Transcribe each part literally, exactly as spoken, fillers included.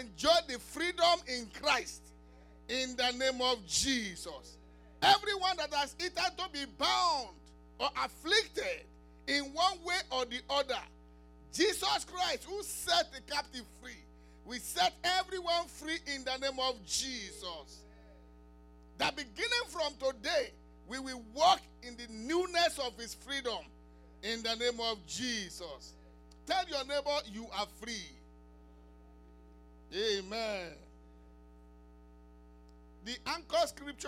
enjoy the freedom in Christ in the name of Jesus. Everyone that has either to be bound or afflicted in one way or the other, Jesus Christ, who set the captive free, we set everyone free in the name of Jesus. That beginning from today, we will walk in the newness of his freedom in the name of Jesus. Tell your neighbor, you are free. Amen. The anchor scripture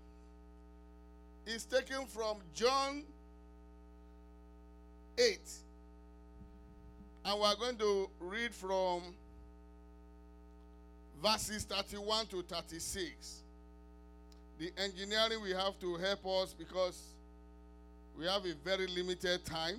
is taken from John eight. And we're going to read from verses thirty-one to thirty-six. The engineering will have to help us because we have a very limited time.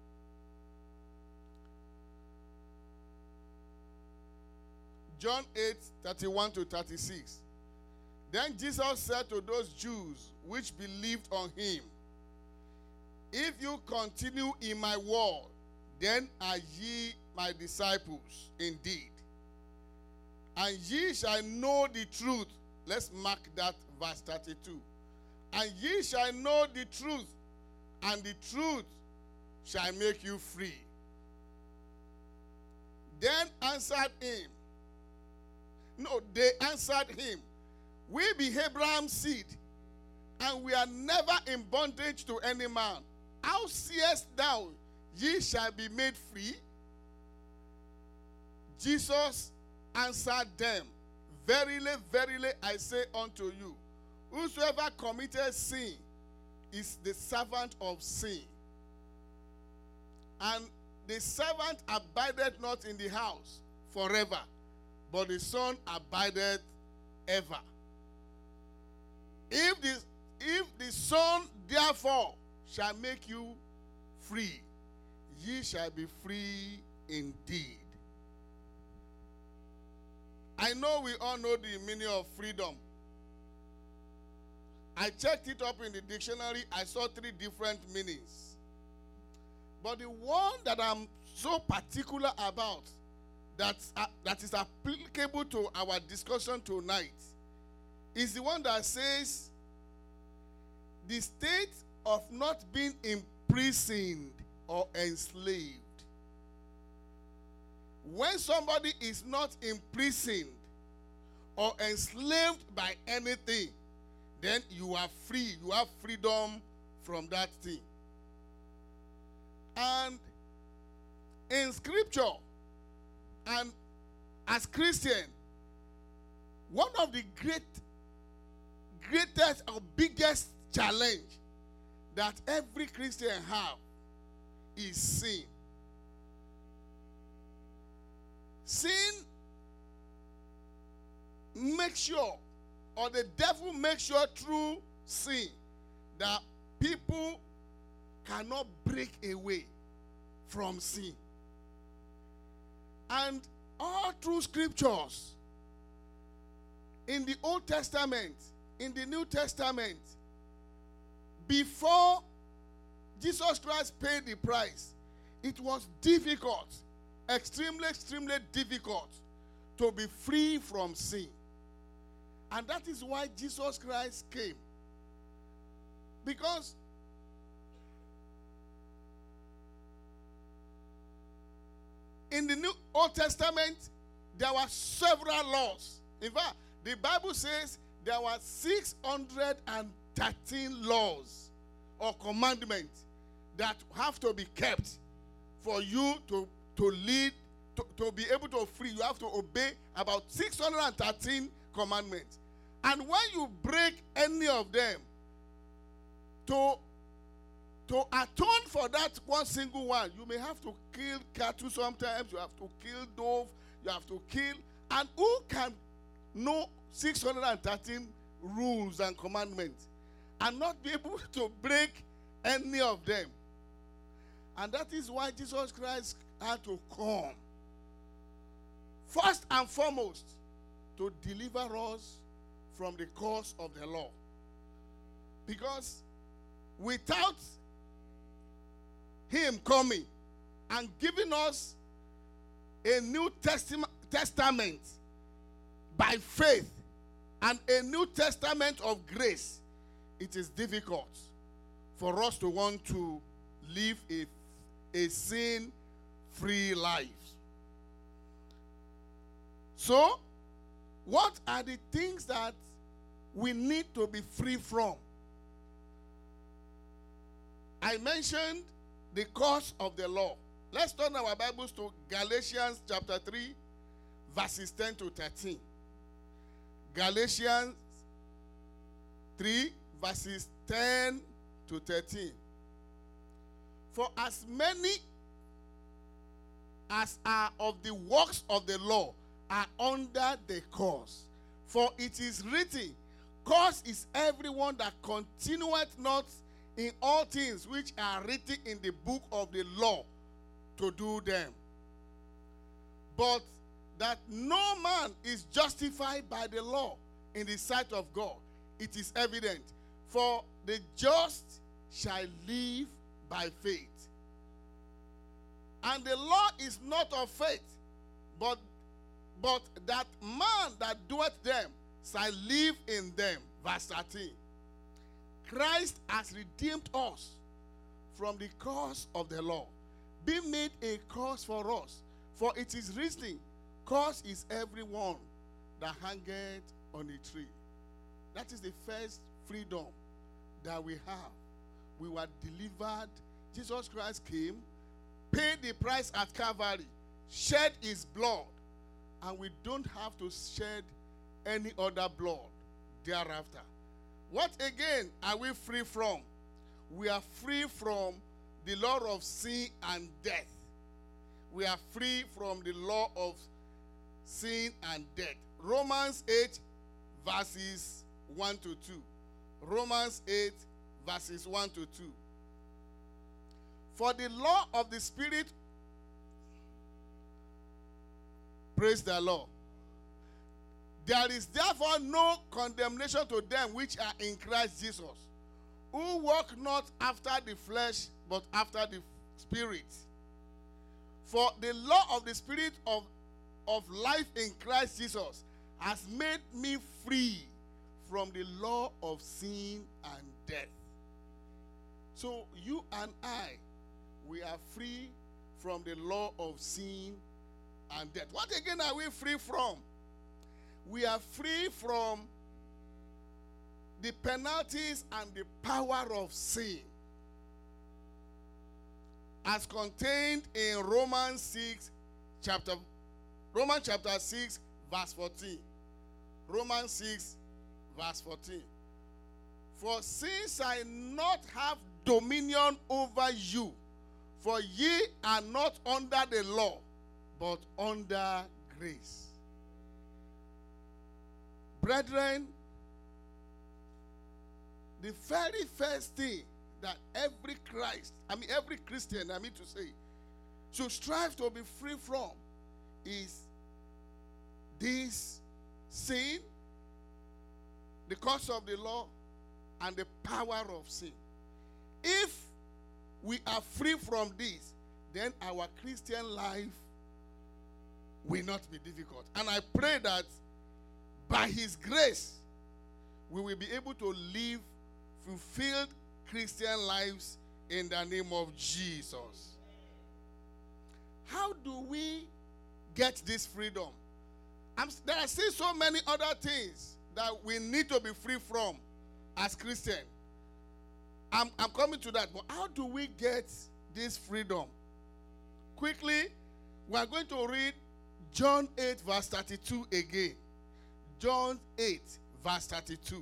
John eight, thirty-one to thirty-six. Then Jesus said to those Jews which believed on him, if you continue in my word, then are ye my disciples indeed. And ye shall know the truth. Let's mark that verse thirty-two. And ye shall know the truth, and the truth shall make you free. Then answered him. No, they answered him, we be Abraham's seed, and we are never in bondage to any man. How seest thou ye shall be made free? Jesus answered them, verily, verily, I say unto you, whosoever committed sin is the servant of sin. And the servant abideth not in the house forever, but the Son abideth ever. If the, if the Son therefore shall make you free, ye shall be free indeed. I know we all know the meaning of freedom. I checked it up in the dictionary. I saw three different meanings. But the one that I'm so particular about, that's, uh, that is applicable to our discussion tonight, is the one that says the state of not being imprisoned or enslaved. When somebody is not imprisoned or enslaved by anything, then you are free. You have freedom from that thing. And in scripture, and as Christian, one of the great, greatest or biggest challenge that every Christian have is sin. Sin makes sure, or the devil makes sure through sin, that people cannot break away from sin. And all through scriptures, in the Old Testament, in the New Testament, before Jesus Christ paid the price, it was difficult, extremely, extremely difficult to be free from sin. And that is why Jesus Christ came. Because in the New Old Testament, there were several laws. In fact, the Bible says there were six hundred thirteen laws or commandments that have to be kept for you to, to lead, to, to be able to free. You have to obey about six hundred thirteen commandments. And when you break any of them, to, to atone for that one single one, you may have to kill cattle sometimes, you have to kill dove, you have to kill. And who can know six hundred thirteen rules and commandments and not be able to break any of them? And that is why Jesus Christ had to come, first and foremost, to deliver us from the curse of the law. Because without him coming and giving us a New Testament, by faith and a New Testament of grace, it is difficult for us to want to live a, a sin-free life. So, what are the things that we need to be free from? I mentioned the cause of the law. Let's turn our Bibles to Galatians chapter three, verses ten to thirteen. Galatians three, verses ten to thirteen. For as many as are of the works of the law are under the curse. For it is written, cursed is everyone that continueth not in all things which are written in the book of the law to do them. But that no man is justified by the law in the sight of God, it is evident. For the just shall live by faith. And the law is not of faith, but But that man that doeth them shall live in them. Verse thirteen. Christ has redeemed us from the curse of the law, being made a curse for us. For it is written, cursed is everyone that hangeth on a tree. That is the first freedom that we have. We were delivered. Jesus Christ came, paid the price at Calvary, shed his blood, and we don't have to shed any other blood thereafter. What again are we free from? We are free from the law of sin and death. We are free from the law of sin and death. Romans eight, verses one to two. Romans eight, verses one to two. For the law of the Spirit, praise the Lord. There is therefore no condemnation to them which are in Christ Jesus, who walk not after the flesh, but after the Spirit. For the law of the Spirit of, of life in Christ Jesus has made me free from the law of sin and death. So you and I, we are free from the law of sin and death. What again are we free from? We are free from the penalties and the power of sin, as contained in Romans six, chapter Romans chapter six, verse fourteen. Romans six, verse fourteen. For sin shall not have dominion over you, for ye are not under the law, but under grace. Brethren, the very first thing that every Christ, I mean every Christian, I mean to say, should strive to be free from is this sin, the cause of the law, and the power of sin. If we are free from this, then our Christian life will not be difficult. And I pray that by his grace, we will be able to live fulfilled Christian lives in the name of Jesus. How do we get this freedom? I'm, there are still so many other things that we need to be free from as Christians. I'm, I'm coming to that, but how do we get this freedom? Quickly, we are going to read John eight, verse thirty-two again. John eight, verse thirty-two.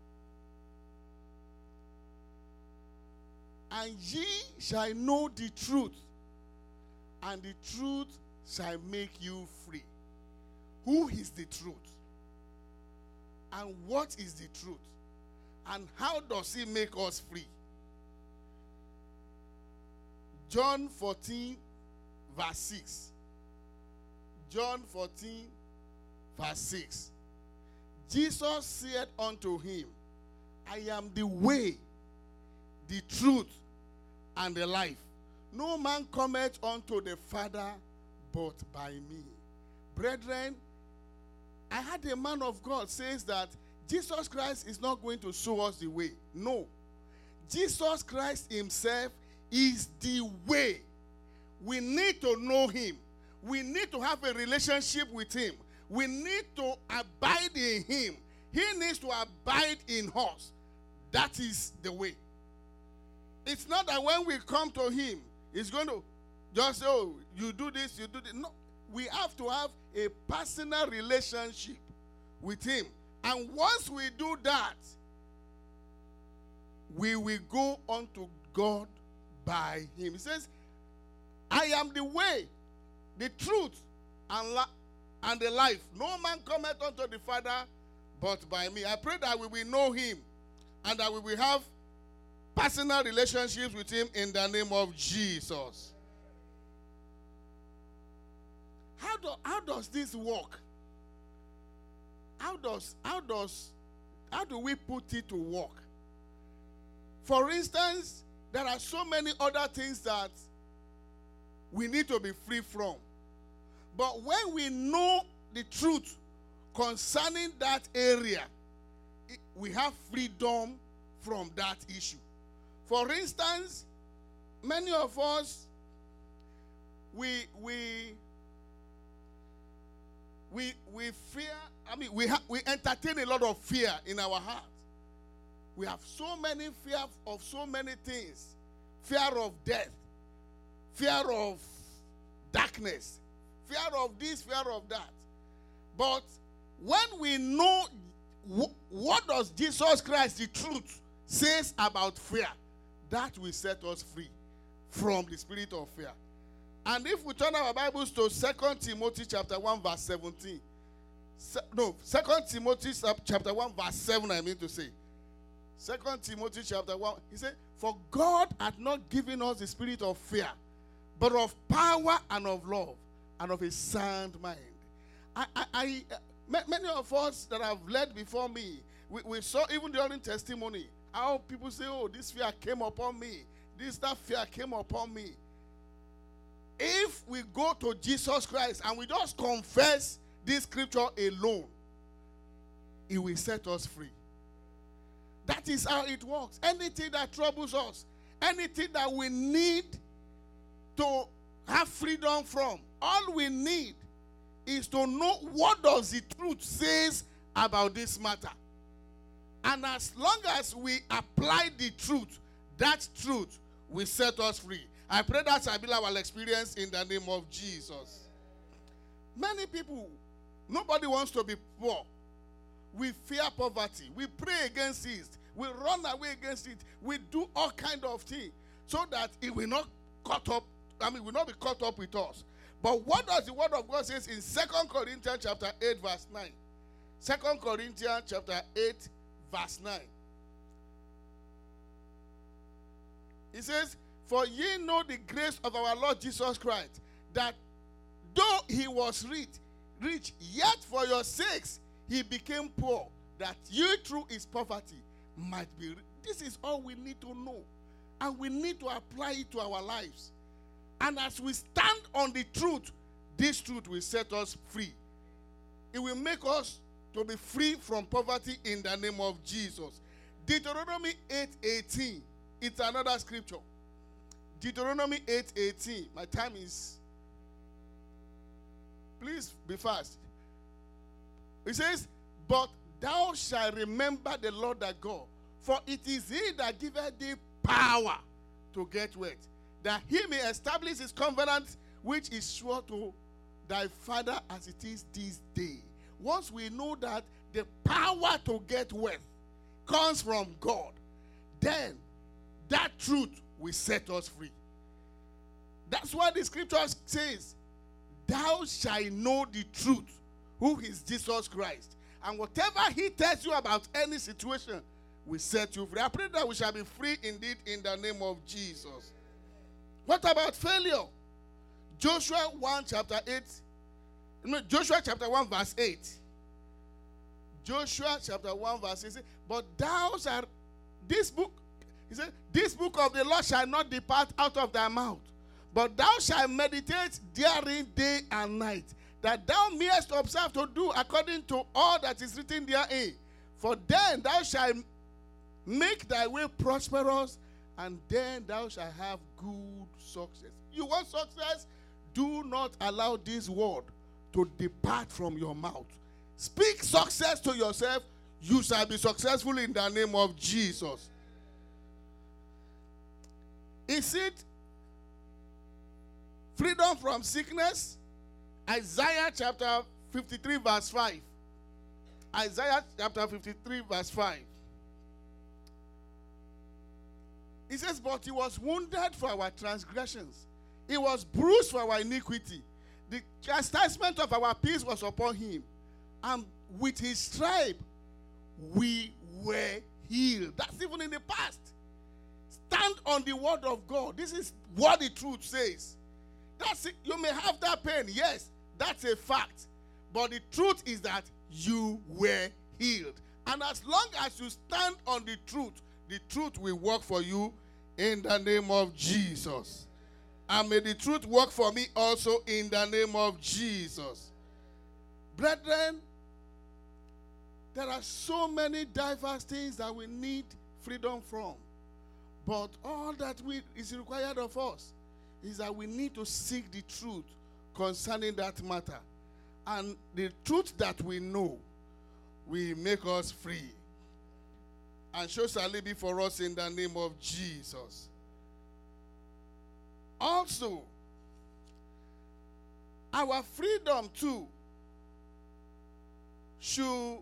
And ye shall know the truth, and the truth shall make you free. Who is the truth? And what is the truth? And how does he make us free? John fourteen, verse six. John fourteen, verse six. Jesus said unto him, I am the way, the truth, and the life. No man cometh unto the Father but by me. Brethren, I had a man of God says that Jesus Christ is not going to show us the way. No. Jesus Christ himself is the way. We need to know him. We need to have a relationship with him. We need to abide in him. He needs to abide in us. That is the way. It's not that when we come to him, he's going to just say, oh, you do this, you do this. No. We have to have a personal relationship with him. And once we do that, we will go unto God by him. He says, I am the way, the truth, and, la- and the life. No man cometh unto the Father but by me. I pray that we will know him and that we will have personal relationships with him in the name of Jesus. How do how does this work? How does how does how do we put it to work? For instance, there are so many other things that we need to be free from. But when we know the truth concerning that area, we have freedom from that issue. For instance, many of us, we we we we fear. I mean, we ha- we entertain a lot of fear in our heart. We have so many fear of so many things: fear of death, fear of darkness, fear of this, fear of that. But when we know w- what does Jesus Christ, the truth, says about fear, that will set us free from the spirit of fear. And if we turn our Bibles to Second Timothy chapter one verse seventeen. Se- no, Second Timothy chapter one verse seven, I mean to say. Second Timothy chapter one, he said, for God hath not given us the spirit of fear, but of power and of love and of a sound mind. I, I, I uh, many of us that have led before me, we, we saw even during testimony, how people say, oh, this fear came upon me. This, that fear came upon me. If we go to Jesus Christ and we just confess this scripture alone, it will set us free. That is how it works. Anything that troubles us, anything that we need to have freedom from, all we need is to know what does the truth says about this matter. And as long as we apply the truth, that truth will set us free. I pray that shall be our experience in the name of Jesus. Many people, nobody wants to be poor. We fear poverty. We pray against it. We run away against it. We do all kind of things so that it will not cut up. I mean, will not be caught up with us. But what does the word of God says in Second Corinthians chapter eight verse nine? Second Corinthians chapter eight verse nine. It says, for ye know the grace of our Lord Jesus Christ, that though he was rich, rich, yet for your sakes he became poor, that you through his poverty might be rich. This is all we need to know. And we need to apply it to our lives. And as we stand on the truth, this truth will set us free. It will make us to be free from poverty in the name of Jesus. Deuteronomy eight eighteen. It's another scripture. Deuteronomy eight eighteen. My time is... Please be fast. It says, but thou shalt remember the Lord thy God, for it is he that giveth thee power to get wealth, that he may establish his covenant, which is sure to thy father as it is this day. Once we know that the power to get wealth comes from God, then that truth will set us free. That's why the scripture says, thou shalt know the truth, who is Jesus Christ. And whatever he tells you about any situation will set you free. I pray that we shall be free indeed in the name of Jesus. What about failure? Joshua one chapter eight. No, Joshua chapter one verse eight. Joshua chapter one verse eight. But thou shalt, this book, he said, this book of the law shall not depart out of thy mouth, but thou shalt meditate therein day and night, that thou mayest observe to do according to all that is written therein. For then thou shalt make thy way prosperous, and then thou shalt have good success. You want success? Do not allow this word to depart from your mouth. Speak success to yourself. You shall be successful in the name of Jesus. Is it freedom from sickness? Isaiah chapter fifty-three verse five. Isaiah chapter fifty-three verse five. It says, but he was wounded for our transgressions. He was bruised for our iniquity. The chastisement of our peace was upon him. And with his stripe, we were healed. That's even in the past. Stand on the word of God. This is what the truth says. That's it. You may have that pain. Yes, that's a fact. But the truth is that you were healed. And as long as you stand on the truth, the truth will work for you in the name of Jesus. And may the truth work for me also in the name of Jesus. Brethren, there are so many diverse things that we need freedom from. But all that we, is required of us is that we need to seek the truth concerning that matter. And the truth that we know will make us free. And so shall it be for us in the name of Jesus. Also, our freedom too should,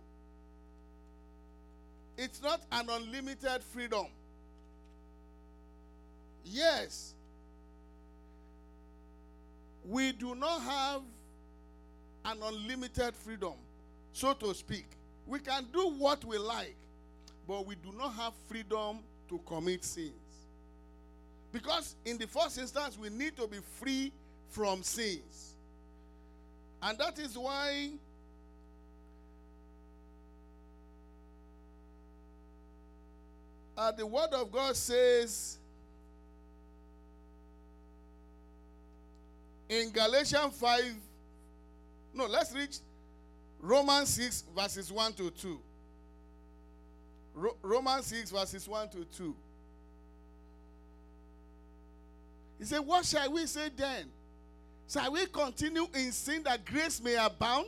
it's not an unlimited freedom. Yes, we do not have an unlimited freedom, so to speak. We can do what we like, but we do not have freedom to commit sins. Because in the first instance, we need to be free from sins. And that is why uh, the word of God says in Galatians five, no, let's read Romans six, verses one to two. Ro- Romans six, verses one to two. He said, what shall we say then? Shall we continue in sin that grace may abound?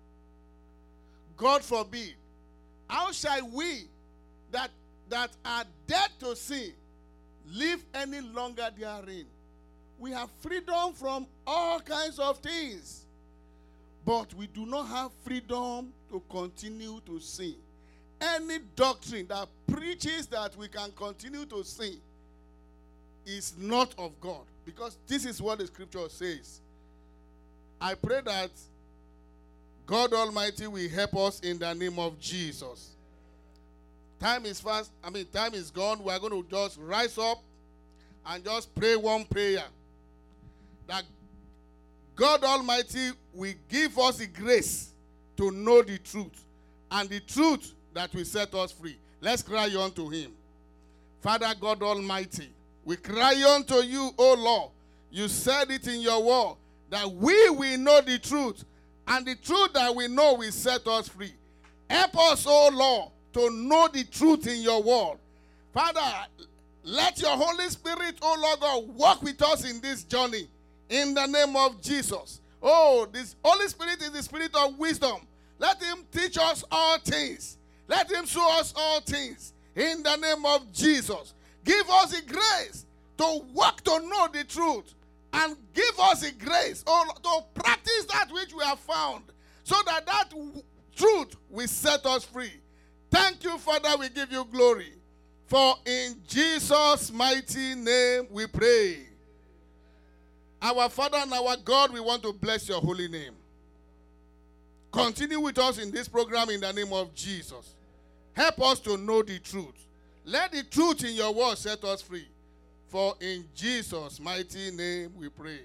God forbid. How shall we that, that are dead to sin live any longer therein? We have freedom from all kinds of things, but we do not have freedom to continue to sin. Any doctrine that preaches that we can continue to sin is not of God, because this is what the scripture says. I pray that God Almighty will help us in the name of Jesus. Time is fast. I mean, time is gone. We are going to just rise up and just pray one prayer. That God Almighty will give us the grace to know the truth, and the truth that will set us free. Let's cry unto him. Father God Almighty, we cry unto you, O Lord. You said it in your word that we will know the truth, and the truth that we know will set us free. Help us, O Lord, to know the truth in your word. Father, let your Holy Spirit, O Lord God, walk with us in this journey in the name of Jesus. Oh, this Holy Spirit is the spirit of wisdom. Let him teach us all things. Let him show us all things in the name of Jesus. Give us the grace to work to know the truth, and give us the grace oh, to practice that which we have found, so that that w- truth will set us free. Thank you, Father. We give you glory. For in Jesus' mighty name we pray. Our Father and our God, we want to bless your holy name. Continue with us in this program in the name of Jesus. Help us to know the truth. Let the truth in your word set us free. For in Jesus' mighty name we pray.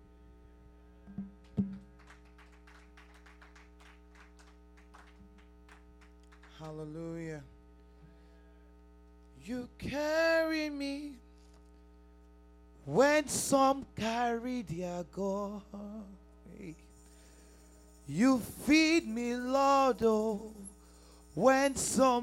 Hallelujah. You carry me when some carry their God. You feed me, Lord, oh, when some